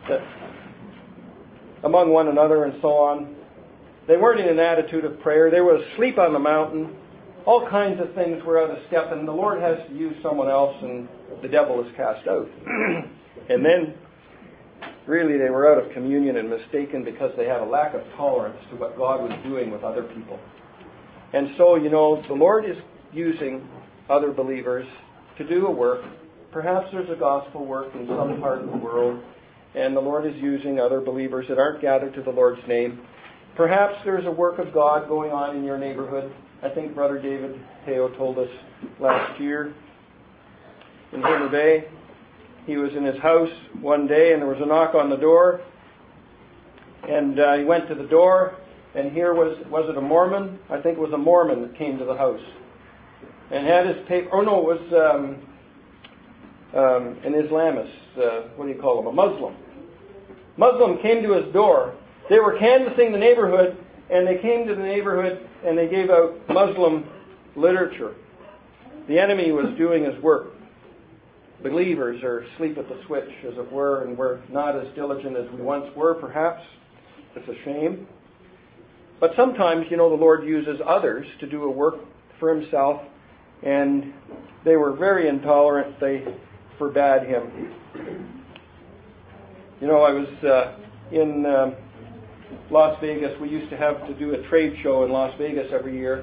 among one another and so on. They weren't in an attitude of prayer. They were asleep on the mountain. All kinds of things were out of step, and the Lord has to use someone else, and the devil is cast out. And then, really, they were out of communion and mistaken because they had a lack of tolerance to what God was doing with other people. And so, the Lord is using other believers to do a work. Perhaps there's a gospel work in some part of the world, and the Lord is using other believers that aren't gathered to the Lord's name. Perhaps there's a work of God going on in your neighborhood. I think Brother David Teo told us last year in Hoover Bay. He was in his house one day, and there was a knock on the door. And he went to the door, and here was it a Mormon? I think it was a Mormon that came to the house. And had his paper, it was an Islamist, what do you call him, a Muslim. Muslim came to his door. They were canvassing the neighborhood, and they came to the neighborhood, and they gave out Muslim literature. The enemy was doing his work. Believers are asleep at the switch, as it were, and we're not as diligent as we once were, perhaps. It's a shame. But sometimes, the Lord uses others to do a work for Himself, and they were very intolerant. They forbade him. I was in Las Vegas. We used to have to do a trade show in Las Vegas every year.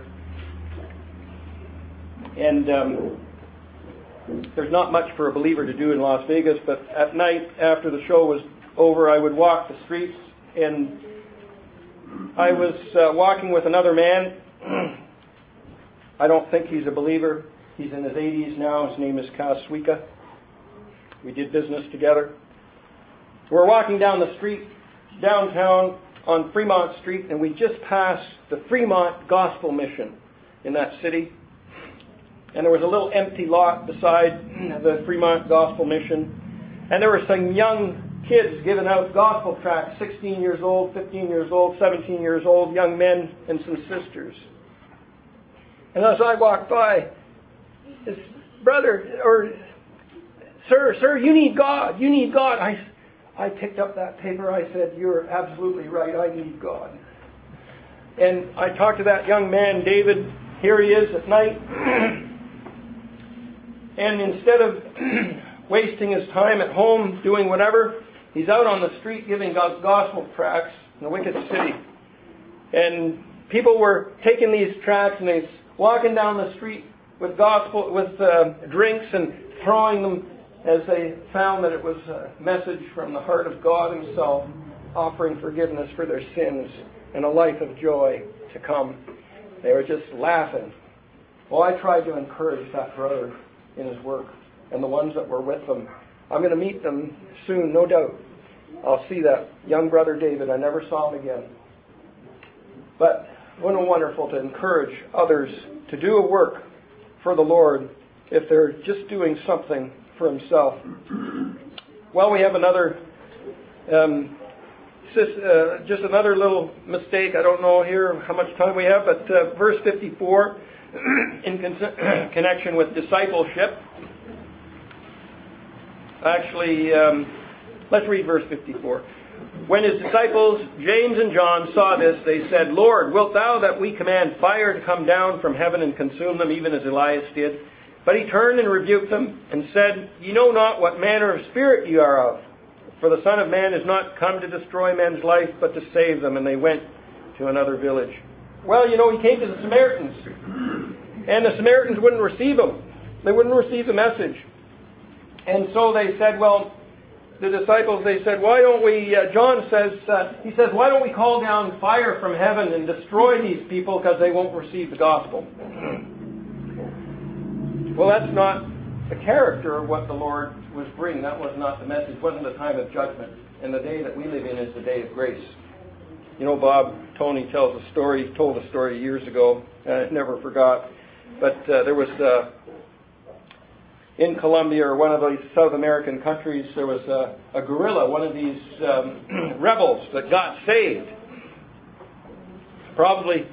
And there's not much for a believer to do in Las Vegas, but at night, after the show was over, I would walk the streets, and I was walking with another man. I don't think he's a believer. He's in his 80s now. His name is Kaswika. We did business together. We're walking down the street, downtown on Fremont Street, and we just passed the Fremont Gospel Mission in that city. And there was a little empty lot beside the Fremont Gospel Mission. And there were some young kids giving out gospel tracts, 16 years old, 15 years old, 17 years old, young men and some sisters. And as I walked by, this brother, or sir, you need God. You need God. I picked up that paper. I said, you're absolutely right. I need God. And I talked to that young man, David. Here he is at night. And instead of wasting his time at home doing whatever, he's out on the street giving gospel tracts in a wicked city. And people were taking these tracts and he's walking down the street with drinks and throwing them as they found that it was a message from the heart of God Himself, offering forgiveness for their sins and a life of joy to come. They were just laughing. Well, I tried to encourage that brother in his work and the ones that were with him. I'm going to meet them soon, no doubt. I'll see that young brother David. I never saw him again. But wasn't it wonderful to encourage others to do a work for the Lord if they're just doing something for Himself? Well, we have another, just another little mistake. I don't know here how much time we have, but verse 54, in connection with discipleship. Actually, let's read verse 54. When His disciples, James and John, saw this, they said, Lord, wilt Thou that we command fire to come down from heaven and consume them, even as Elias did? But He turned and rebuked them, and said, Ye know not what manner of spirit ye are of. For the Son of Man is not come to destroy men's life, but to save them. And they went to another village. Well, He came to the Samaritans. And the Samaritans wouldn't receive Him. They wouldn't receive the message. And so they said, well, the disciples, they said, why don't we, John says, he says, why don't we call down fire from heaven and destroy these people because they won't receive the gospel? Well, that's not the character of what the Lord was bringing. That was not the message. It wasn't the time of judgment. And the day that we live in is the day of grace. Bob Tony told a story years ago, and I never forgot. But there was, in Colombia or one of these South American countries, there was a guerrilla, one of these rebels that got saved. Probably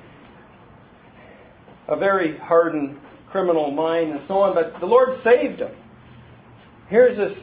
a very hardened criminal mind and so on, but the Lord saved him. Here's this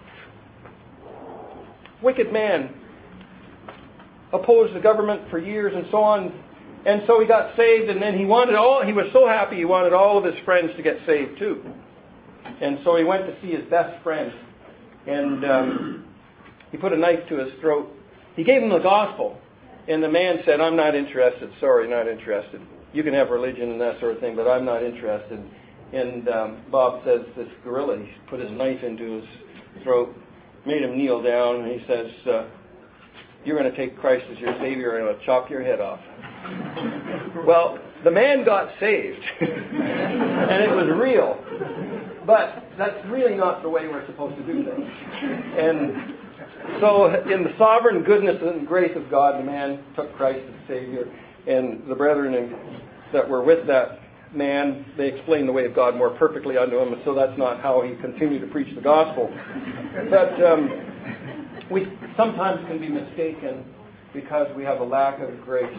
wicked man, opposed the government for years and so on, and so he got saved, and then he was so happy he wanted all of his friends to get saved too. And so he went to see his best friend, and he put a knife to his throat. He gave him the gospel, and the man said, I'm not interested. Sorry, not interested. You can have religion and that sort of thing, but I'm not interested. And Bob says this guerrilla, he put his knife into his throat, made him kneel down, and he says, you're going to take Christ as your Savior, and I'm going to chop your head off. Well, the man got saved, and it was real. But that's really not the way we're supposed to do things. And so in the sovereign goodness and grace of God, the man took Christ as Savior. And the brethren that were with that man, they explained the way of God more perfectly unto him. So that's not how he continued to preach the gospel. But we sometimes can be mistaken because we have a lack of grace.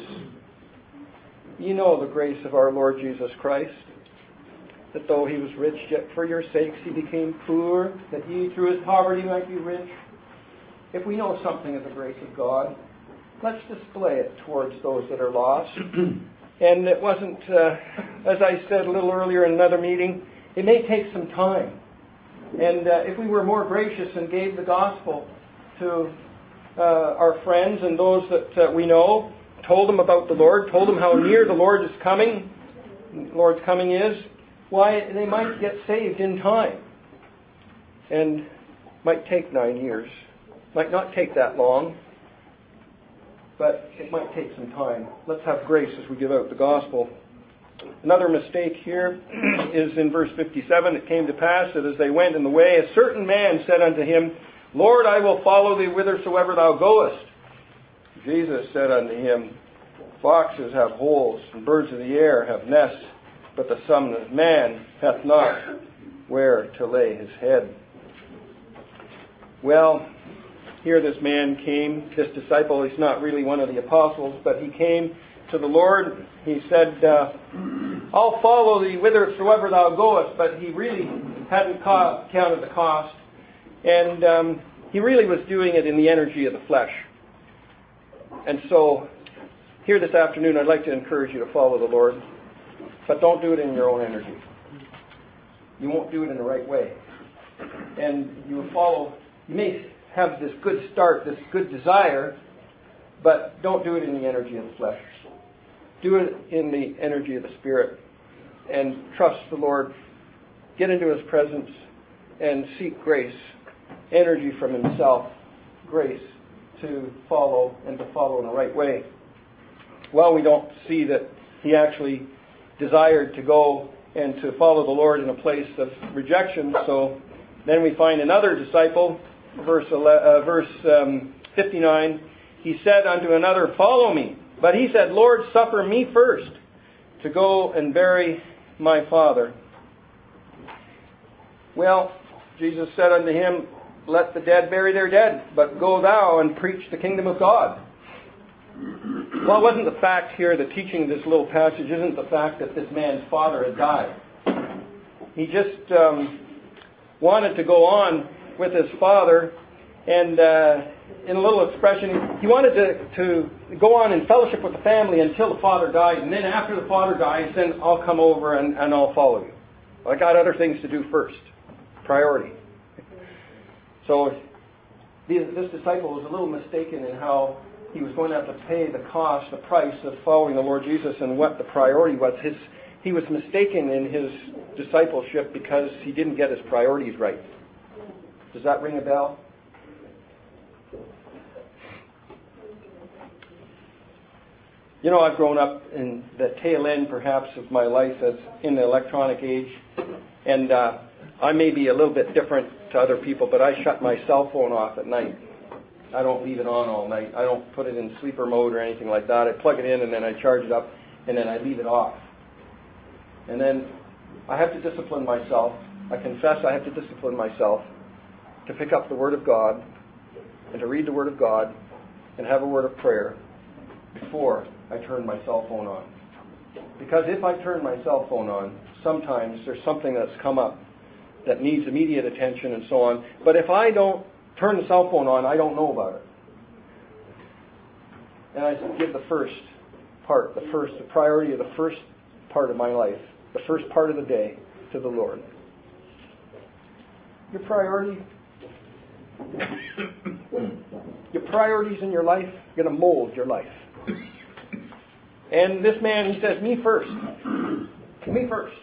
The grace of our Lord Jesus Christ, that though He was rich, yet for your sakes He became poor, that ye through His poverty might be rich. If we know something of the grace of God, let's display it towards those that are lost. And it wasn't, as I said a little earlier in another meeting, it may take some time. And if we were more gracious and gave the gospel to our friends and those that we know, told them about the Lord, told them how near the Lord is coming, the Lord's coming is, why, they might get saved in time. And might take 9 years. Might not take that long. But it might take some time. Let's have grace as we give out the gospel. Another mistake here is in verse 57. It came to pass that as they went in the way, a certain man said unto him, Lord, I will follow thee whithersoever thou goest. Jesus said unto him, Foxes have holes, and birds of the air have nests, but the Son of Man hath not where to lay his head. Well, here this man came, this disciple, he's not really one of the apostles, but he came to the Lord. He said, I'll follow thee whithersoever thou goest, but he really hadn't counted the cost, and he really was doing it in the energy of the flesh. And so, here this afternoon, I'd like to encourage you to follow the Lord, but don't do it in your own energy. You won't do it in the right way. And you may have this good start, this good desire, but don't do it in the energy of the flesh. Do it in the energy of the Spirit, and trust the Lord. Get into His presence and seek grace, energy from Himself, grace to follow and to follow in the right way. Well, we don't see that he actually desired to go and to follow the Lord in a place of rejection. So then we find another disciple, verse 59. He said unto another, Follow me. But he said, Lord, suffer me first to go and bury my father. Well, Jesus said unto him, Let the dead bury their dead, but go thou and preach the kingdom of God. Well, it wasn't the fact here, the teaching of this little passage isn't the fact that this man's father had died. He just wanted to go on with his father, and in a little expression, he wanted to go on in fellowship with the family until the father died, and then after the father dies, then I'll come over and I'll follow you. I got other things to do first. Priority. So this disciple was a little mistaken in how he was going to have to pay the cost, the price of following the Lord Jesus, and what the priority was. He was mistaken in his discipleship because he didn't get his priorities right. Does that ring a bell? You know, I've grown up in the tail end, perhaps, of my life as in the electronic age, and I may be a little bit different to other people, but I shut my cell phone off at night. I don't leave it on all night. I don't put it in sleeper mode or anything like that. I plug it in and then I charge it up and then I leave it off. And then I have to discipline myself. I confess I have to discipline myself to pick up the Word of God and to read the Word of God and have a word of prayer before I turn my cell phone on. Because if I turn my cell phone on, sometimes there's something that's come up that needs immediate attention and so on. But if I don't turn the cell phone on, I don't know about it. And I give the first part, the priority of the first part of my life, the first part of the day to the Lord. Your priorities in your life are going to mold your life. And this man, he says, me first. Me first.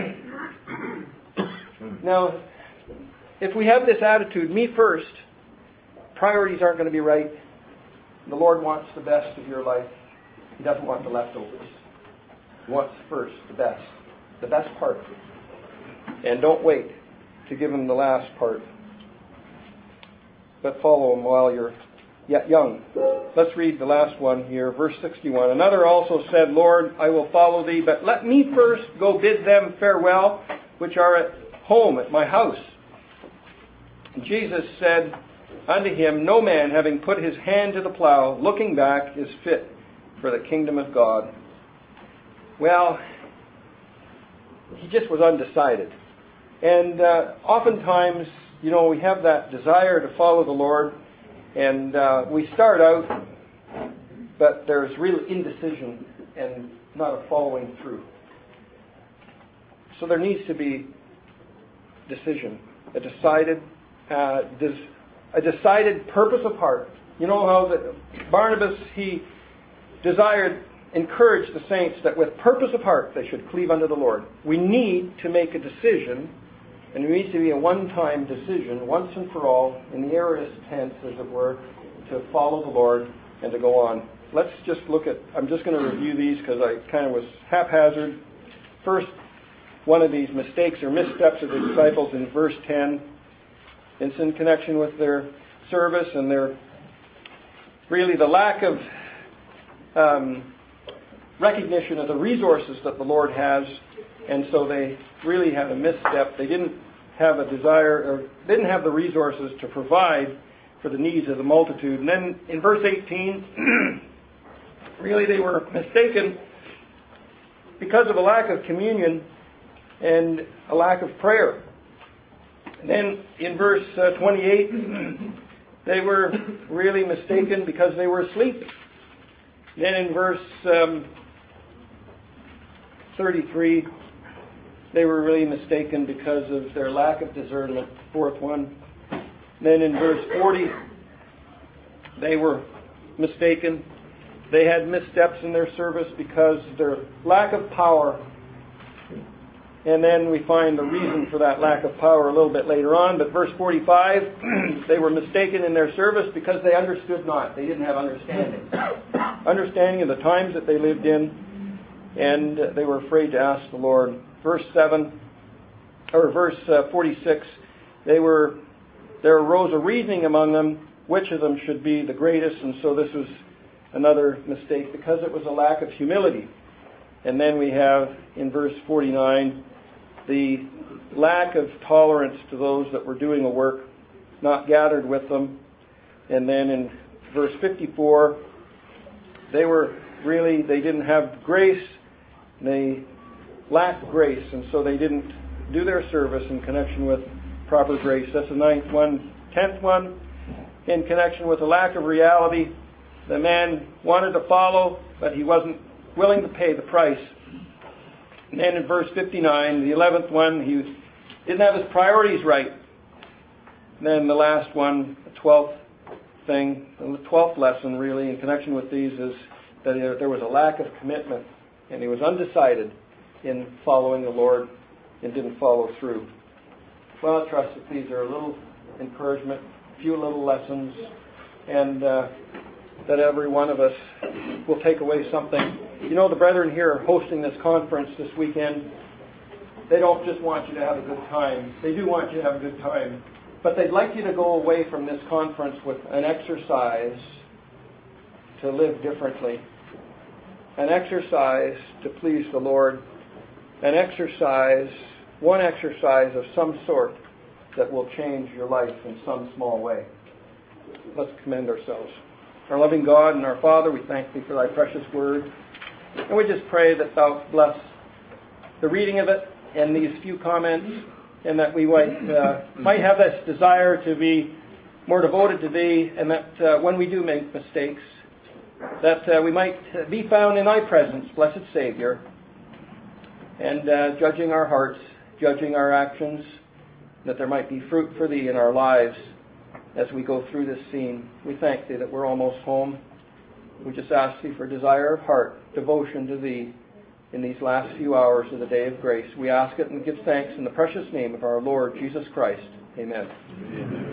Now, if we have this attitude, me first, priorities aren't going to be right. The Lord wants the best of your life. He doesn't want the leftovers. He wants first, the best part. And don't wait to give Him the last part. But follow Him while you're yet young. Let's read the last one here, verse 61. Another also said, Lord, I will follow Thee, but let me first go bid them farewell, which are at home at my house. And Jesus said unto him, No man, having put his hand to the plow, looking back, is fit for the kingdom of God. Well, he just was undecided. And oftentimes, you know, we have that desire to follow the Lord, and we start out, but there's real indecision and not a following through. So there needs to be decision, a decided purpose of heart. You know how Barnabas, he encouraged the saints that with purpose of heart they should cleave unto the Lord. We need to make a decision, and it needs to be a one-time decision, once and for all, in the aorist tense, as it were, to follow the Lord and to go on. Let's just look at, I'm just going to review these because I kind of was haphazard. First, one of these mistakes or missteps of the disciples in verse 10. It's in connection with their service and their, really the lack of recognition of the resources that the Lord has. And so they really had a misstep. They didn't have a desire, or didn't have the resources to provide for the needs of the multitude. And then in verse 18, really they were mistaken because of a lack of communion and a lack of prayer. Then in verse 28, they were really mistaken because they were asleep. Then in verse 33, they were really mistaken because of their lack of discernment. Fourth one. Then in verse 40, they were mistaken. They had missteps in their service because of their lack of power. And then we find the reason for that lack of power a little bit later on. But verse 45, they were mistaken in their service because they understood not. They didn't have understanding. Understanding of the times that they lived in. And they were afraid to ask the Lord. Verse 46, there arose a reasoning among them which of them should be the greatest. And so this was another mistake because it was a lack of humility. And then we have in verse 49, the lack of tolerance to those that were doing a work, not gathered with them. And then in verse 54, they didn't have grace. They lacked grace, and so they didn't do their service in connection with proper grace. That's the 9th one. 10th one, in connection with a lack of reality. The man wanted to follow, but he wasn't willing to pay the price. And then in verse 59, the 11th one, he didn't have his priorities right. And then the last one, the 12th thing, the 12th lesson really in connection with these is that there was a lack of commitment, and he was undecided in following the Lord and didn't follow through. Well, I trust that these are a little encouragement, a few little lessons, and that every one of us will take away something. You know, the brethren here are hosting this conference this weekend. They don't just want you to have a good time. They do want you to have a good time. But they'd like you to go away from this conference with an exercise to live differently. An exercise to please the Lord. An exercise, one exercise of some sort that will change your life in some small way. Let's commend ourselves. Our loving God and our Father, we thank Thee for Thy precious word. And we just pray that Thou bless the reading of it and these few comments, and that we might have this desire to be more devoted to Thee, and that when we do make mistakes, that we might be found in Thy presence, blessed Savior, and judging our hearts, judging our actions, that there might be fruit for Thee in our lives as we go through this scene. We thank Thee that we're almost home. We just ask Thee for desire of heart, devotion to Thee in these last few hours of the day of grace. We ask it and give thanks in the precious name of our Lord Jesus Christ. Amen. Amen.